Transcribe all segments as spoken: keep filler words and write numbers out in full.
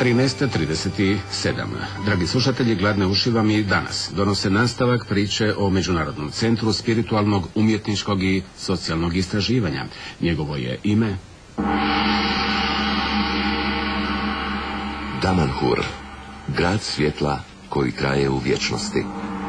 trinaest trideset sedam. Dragi slušatelji, Gladne uši vam i danas donose nastavak priče o Međunarodnom centru spiritualnog, umjetničkog i socijalnog istraživanja. Njegovo je ime Damanhur, grad svjetla koji traje u vječnosti.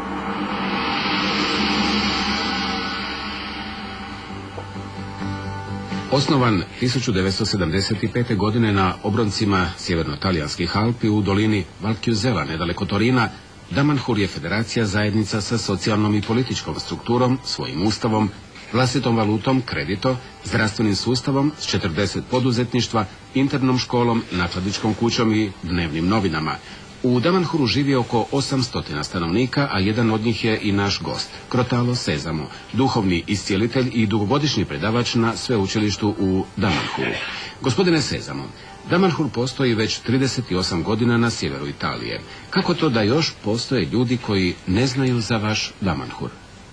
Osnovan tisuću devetsto sedamdeset pete. godine na obroncima sjeverno-talijanskih Alpi u dolini Valchiusela, nedaleko Torina, Damanhur je federacija zajednica sa socijalnom i političkom strukturom, svojim ustavom, vlastitom valutom, kredito, zdravstvenim sustavom s četrdeset poduzetništva, internom školom, nakladičkom kućom i dnevnim novinama. U Damanhuru živi oko osamsto stanovnika, a jedan od njih je i naš gost, Crotalo Sesamo, duhovni iscijelitelj i dugogodišnji predavač na sveučilištu u Damanhuru. Gospodine Sesamo, Damanhur postoji već trideset osam godina na sjeveru Italije. Kako to da još postoje ljudi koji ne znaju za vaš Damanhur?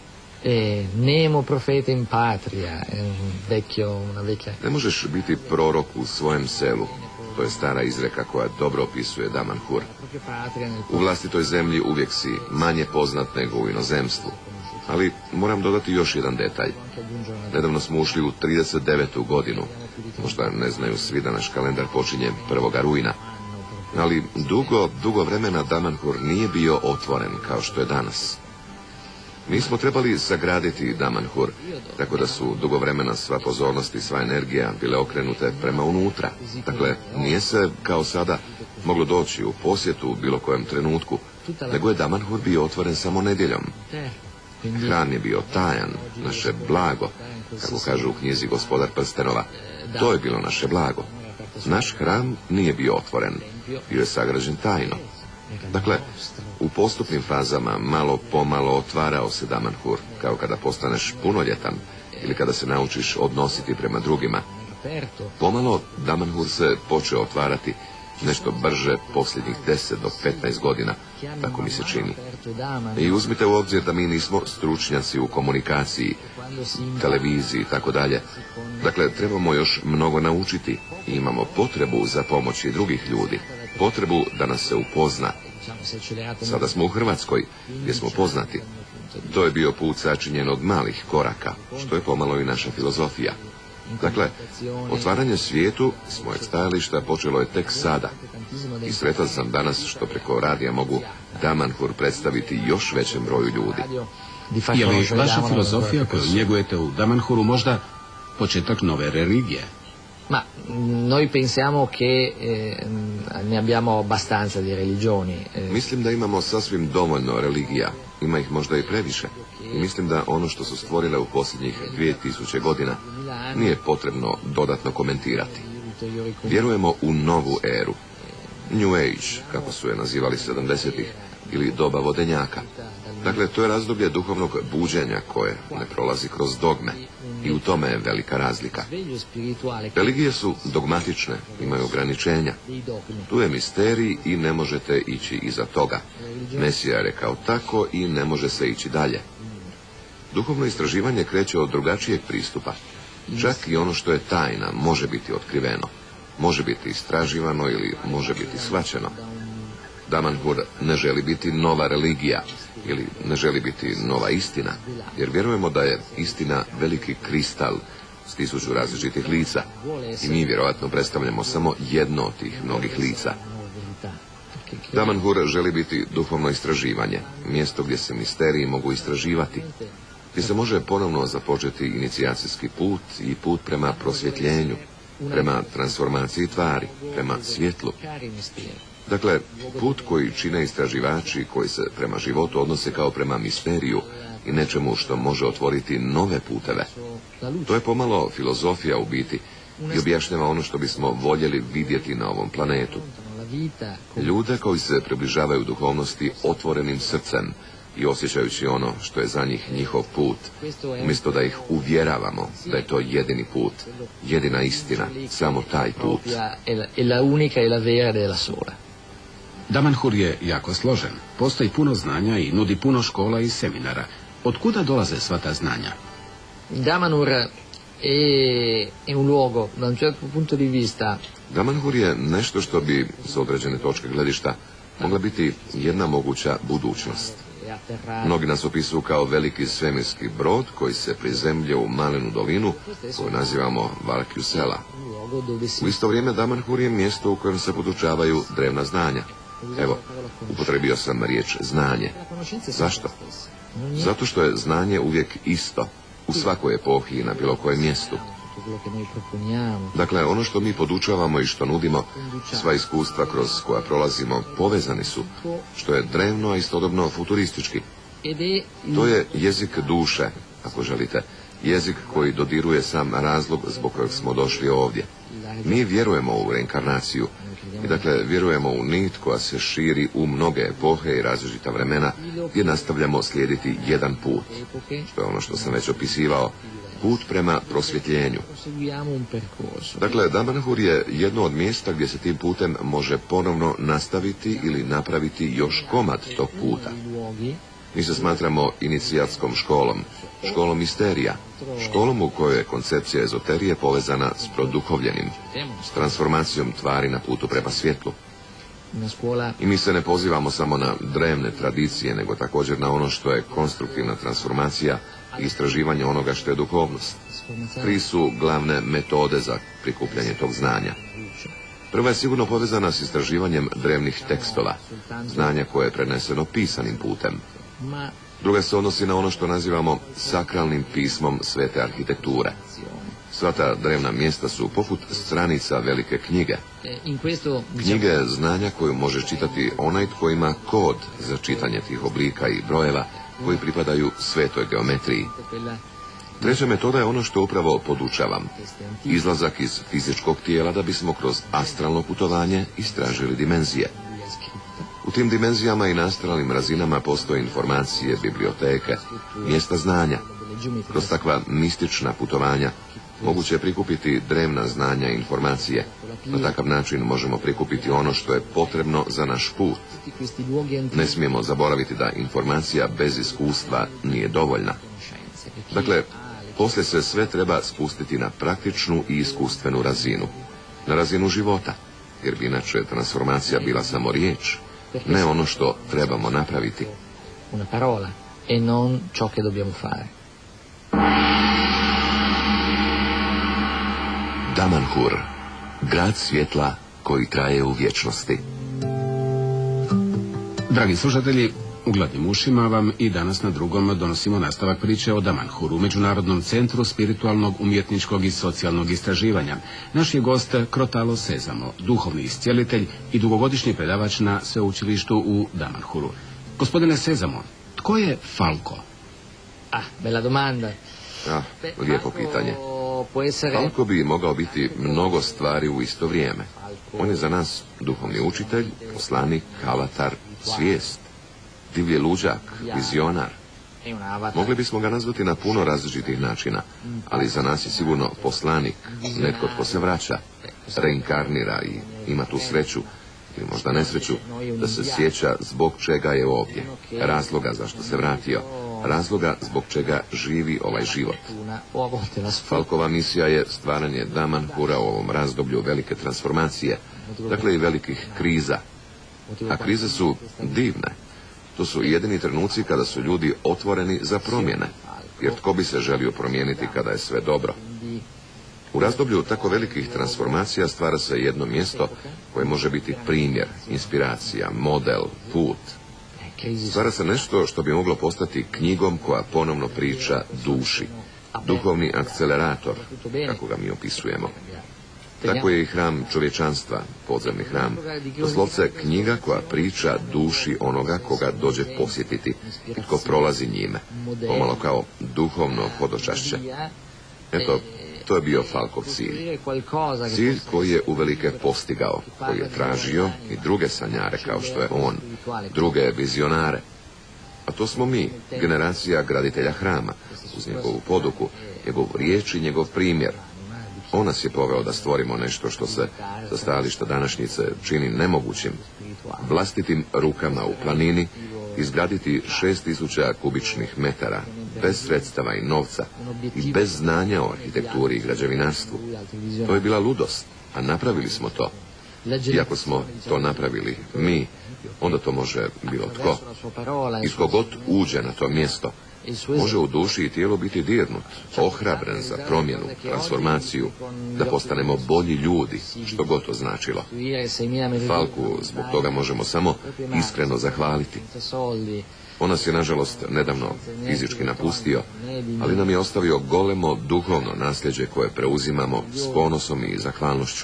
E, nemo profeta in patria, un vecchio, una vecchia... Ne možeš biti prorok u svojem selu. To je stara izreka koja dobro opisuje Damanhur. U vlastitoj zemlji uvijek si manje poznat nego u inozemstvu. Ali moram dodati još jedan detalj. Nedavno smo ušli u trideset devetu godinu. Možda ne znaju svi da naš kalendar počinje prvoga rujna. Ali dugo, dugo vremena Damanhur nije bio otvoren kao što je danas. Mi smo trebali sagraditi Damanhur, tako da su dugo vremena sva pozornost i sva energija bile okrenute prema unutra. Dakle, nije se, kao sada, moglo doći u posjetu u bilo kojem trenutku, nego je Damanhur bio otvoren samo nedjeljom. Hram je bio tajan, naše blago, kako kažu u knjizi Gospodar prstenova. To je bilo naše blago. Naš hram nije bio otvoren, bio je sagrađen tajno. Dakle, u postupnim fazama malo pomalo otvarao se Damanhur, kao kada postaneš punoljetan ili kada se naučiš odnositi prema drugima. Pomalo Damanhur se počeo otvarati nešto brže posljednjih deset do petnaest godina, tako mi se čini. I uzmite u obzir da mi nismo stručnjaci u komunikaciji, televiziji i tako dalje. Dakle, trebamo još mnogo naučiti i imamo potrebu za pomoći drugih ljudi, potrebu da nas se upozna. Sada smo u Hrvatskoj, gdje smo poznati. To je bio put sačinjen od malih koraka, što je pomalo i naša filozofija. Dakle, otvaranje svijetu s mojeg stajališta počelo je tek sada. I sretan sam danas što preko radija mogu Damanhur predstaviti još većem broju ljudi. Je li vaša filozofija koju njegujete u Damanhuru možda početak nove religije? Ma noi pensiamo che eh, ne abbiamo abbastanza di religioni. Eh. Mislim da imamo sasvim dovoljno religija. Ima ih možda i previše. I mislim da ono što su stvorile u posljednjih dvije tisuće godina nije potrebno dodatno komentirati. Vjerujemo u novu eru. New Age, kako su je nazivali sedamdesetih, ili doba vodenjaka. Dakle, to je razdoblje duhovnog buđenja koje ne prolazi kroz dogme. I u tome je velika razlika. Religije su dogmatične, imaju ograničenja. Tu je misterij i ne možete ići iza toga. Mesija je rekao tako i ne može se ići dalje. Duhovno istraživanje kreće od drugačijeg pristupa. Čak i ono što je tajna može biti otkriveno. Može biti istraživano ili može biti shvaćeno. Damanhur ne želi biti nova religija ili ne želi biti nova istina, jer vjerujemo da je istina veliki kristal s tisuću različitih lica i mi vjerojatno predstavljamo samo jedno od tih mnogih lica. Damanhur želi biti duhovno istraživanje, mjesto gdje se misteriji mogu istraživati, gdje se može ponovno započeti inicijacijski put i put prema prosvjetljenju, prema transformaciji tvari, prema svjetlu. Dakle, put koji čine istraživači koji se prema životu odnose kao prema misteriju i nečemu što može otvoriti nove puteve. To je pomalo filozofija u biti i objašnjava ono što bismo voljeli vidjeti na ovom planetu. Ljude koji se približavaju duhovnosti otvorenim srcem i osjećajući ono što je za njih njihov put, umjesto da ih uvjeravamo da je to jedini put, jedina istina, samo taj put. Damanhur je jako složen. Postoji puno znanja i nudi puno škola i seminara. Od kuda dolaze sva ta znanja? Damanhur è, è un luogo, da un certo punto di vista. Damanhur je nešto što bi, s određene točke gledišta, mogla biti jedna moguća budućnost. Mnogi nas opisuju kao veliki svemirski brod koji se prizemlja u malenu dolinu koju nazivamo Valkjusela. U isto vrijeme Damanhur je mjesto u kojem se podučavaju drevna znanja. Evo, upotrebio sam riječ znanje. Zašto? Zato što je znanje uvijek isto, u svakoj epohi i na bilo kojem mjestu. Dakle, ono što mi podučavamo i što nudimo, sva iskustva kroz koja prolazimo, povezani su, što je drevno, a istodobno futuristički. To je jezik duše, ako želite, jezik koji dodiruje sam razlog zbog kojeg smo došli ovdje. Mi vjerujemo u reinkarnaciju i dakle vjerujemo u nit koja se širi u mnoge epohe i različita vremena gdje nastavljamo slijediti jedan put, što je ono što sam već opisivao, put prema prosvjetljenju. Dakle, Damanhur je jedno od mjesta gdje se tim putem može ponovno nastaviti ili napraviti još komad tog puta. Mi se smatramo inicijatskom školom, školom misterija, školom u kojoj je koncepcija ezoterije povezana s produhovljenim, s transformacijom tvari na putu prema svjetlu. I mi se ne pozivamo samo na drevne tradicije, nego također na ono što je konstruktivna transformacija i istraživanje onoga što je duhovnost. Tri su glavne metode za prikupljanje tog znanja. Prva je sigurno povezana s istraživanjem drevnih tekstova, znanja koje je preneseno pisanim putem. Druga se odnosi na ono što nazivamo sakralnim pismom svete arhitekture. Sva ta drevna mjesta su poput stranica velike knjige. Knjige znanja koju može čitati onaj tko ima kod za čitanje tih oblika i brojeva koji pripadaju svetoj geometriji. Treća metoda je ono što upravo podučavam. Izlazak iz fizičkog tijela da bismo kroz astralno putovanje istražili dimenzije. U tim dimenzijama i na astralnim razinama postoje informacije, biblioteke, mjesta znanja. Kroz takva mistična putovanja moguće je prikupiti drevna znanja i informacije. Na takav način možemo prikupiti ono što je potrebno za naš put. Ne smijemo zaboraviti da informacija bez iskustva nije dovoljna. Dakle, poslije se sve treba spustiti na praktičnu i iskustvenu razinu. Na razinu života, jer bi inače transformacija bila samo riječ, ne ono što trebamo napraviti. Una parola e non ciò che dobbiamo fare. Damanhur, grad svjetla koji traje u vječnosti. Dragi slušatelji, u gladnim ušima vam i danas na drugom donosimo nastavak priče o Damanhuru, Međunarodnom centru spiritualnog, umjetničkog i socijalnog istraživanja. Naš je gost Crotalo Sesamo, duhovni iscijelitelj i dugogodišnji predavač na sveučilištu u Damanhuru. Gospodine Sesamo, tko je Falco? Ah, bella domanda. Ah, lijepo pitanje. Falco bi mogao biti mnogo stvari u isto vrijeme. On je za nas duhovni učitelj, poslanik, avatar, svijest, divlji luđak, vizionar. Mogli bismo ga nazvati na puno različitih načina, ali za nas je sigurno poslanik, netko tko se vraća, reinkarnira i ima tu sreću, ili možda nesreću, da se sjeća zbog čega je ovdje, razloga zašto se vratio, razloga zbog čega živi ovaj život. Falkova misija je stvaranje Damanhura u ovom razdoblju velike transformacije, dakle i velikih kriza. A krize su divne. To su jedini trenuci kada su ljudi otvoreni za promjene, jer tko bi se želio promijeniti kada je sve dobro. U razdoblju tako velikih transformacija stvara se jedno mjesto koje može biti primjer, inspiracija, model, put. Stvara se nešto što bi moglo postati knjigom koja ponovno priča duši, duhovni akcelerator, kako ga mi opisujemo. Tako je i hram čovječanstva, podzemni hram, doslovce knjiga koja priča duši onoga koga dođe posjetiti i tko prolazi njime, pomalo kao duhovno hodočašće. Eto, to je bio Falkov cilj. Cilj koji je uvelike postigao, koji je tražio i druge sanjare kao što je on, druge vizionare. A to smo mi, generacija graditelja hrama, uz njegovu poduku, njegov riječ i njegov primjer. On nas je poveo da stvorimo nešto što se sa stajališta današnjice čini nemogućim. Vlastitim rukama u planini izgraditi šest tisuća kubičnih metara bez sredstava i novca i bez znanja o arhitekturi i građevinarstvu. To je bila ludost, a napravili smo to. I ako smo to napravili mi, onda to može bilo tko. I tko god uđe na to mjesto, može u duši i tijelu biti dirnut, ohrabren za promjenu, transformaciju, da postanemo bolji ljudi, što god to značilo. Falku zbog toga možemo samo iskreno zahvaliti. On nas je, nažalost, nedavno fizički napustio, ali nam je ostavio golemo duhovno nasljeđe koje preuzimamo s ponosom i zahvalnošću.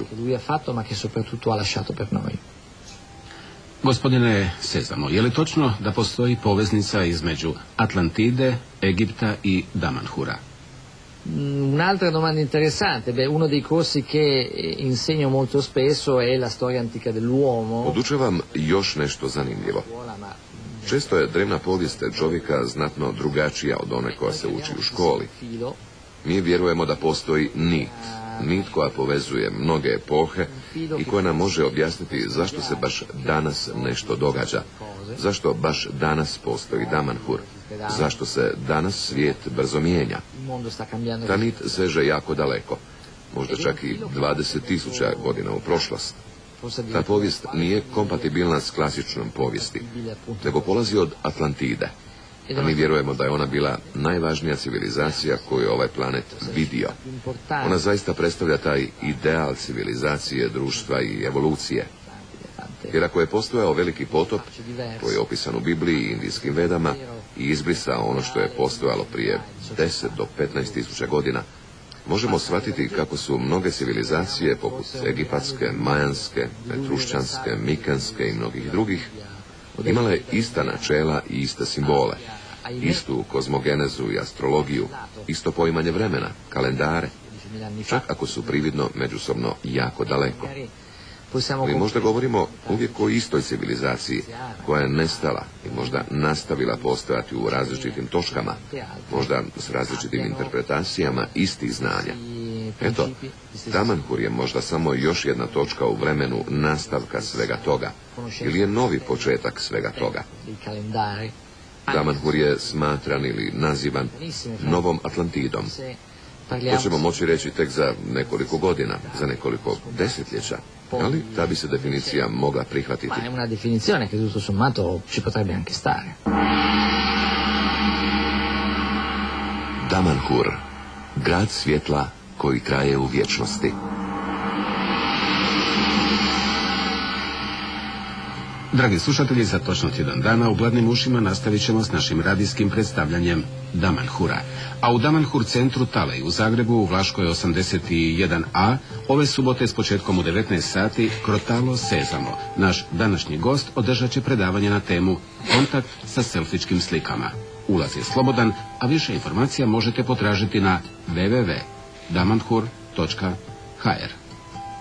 Gospodine Sezamo, je li točno da postoji poveznica između Atlantide, Egipta i Damanhura? Un'altra domanda interessante, beh, uno dei corsi che insegno molto spesso è la storia antica dell'uomo. Podučavam još nešto zanimljivo. Često je drevna povijest čovjeka znatno drugačija od one koja se uči u školi. Mi vjerujemo da postoji nit, nit koja povezuje mnoge epohe i koja nam može objasniti zašto se baš danas nešto događa, zašto baš danas postoji Damanhur, zašto se danas svijet brzo mijenja. Ta nit seže jako daleko, možda čak i dvadeset tisuća godina u prošlost. Ta povijest nije kompatibilna s klasičnom povijesti, nego polazi od Atlantide. A mi vjerujemo da je ona bila najvažnija civilizacija koju je ovaj planet vidio. Ona zaista predstavlja taj ideal civilizacije, društva i evolucije. Jer ako je postojao veliki potop, koji je opisan u Bibliji i indijskim vedama, i izbrisao ono što je postojalo prije deset do petnaest tisuća godina, možemo shvatiti kako su mnoge civilizacije, poput egipatske, majanske, etrušćanske, mikanske i mnogih drugih, imale ista načela i iste simbole, istu kozmogenezu i astrologiju, isto poimanje vremena, kalendare, čak ako su prividno međusobno jako daleko. Mi možda govorimo uvijek o istoj civilizaciji koja je nestala i možda nastavila postojati u različitim točkama, možda s različitim interpretacijama istih znanja. Eto, Damanhur je možda samo još jedna točka u vremenu nastavka svega toga, ili je novi početak svega toga. Damanhur je smatran ili nazivan Novom Atlantidom. To ćemo moći reći tek za nekoliko godina, za nekoliko desetljeća, ali ta bi se definicija mogla prihvatiti. Ma è una definizione che tutto sommato ci potrebbe anche stare. Damanhur, grad svjetla koji traje u vječnosti. Dragi slušatelji, za točno tjedan dana u Gladnim ušima nastavit ćemo s našim radijskim predstavljanjem Damanhura. A u Damanhur centru Talej u Zagrebu u Vlaškoj osamdeset jedan a ove subote s početkom u devetnaest sati Crotalo Sezamo, naš današnji gost, održat će predavanje na temu Kontakt sa selfičkim slikama. Ulaz je slobodan, a više informacija možete potražiti na w w w tačka damanhur tačka h r.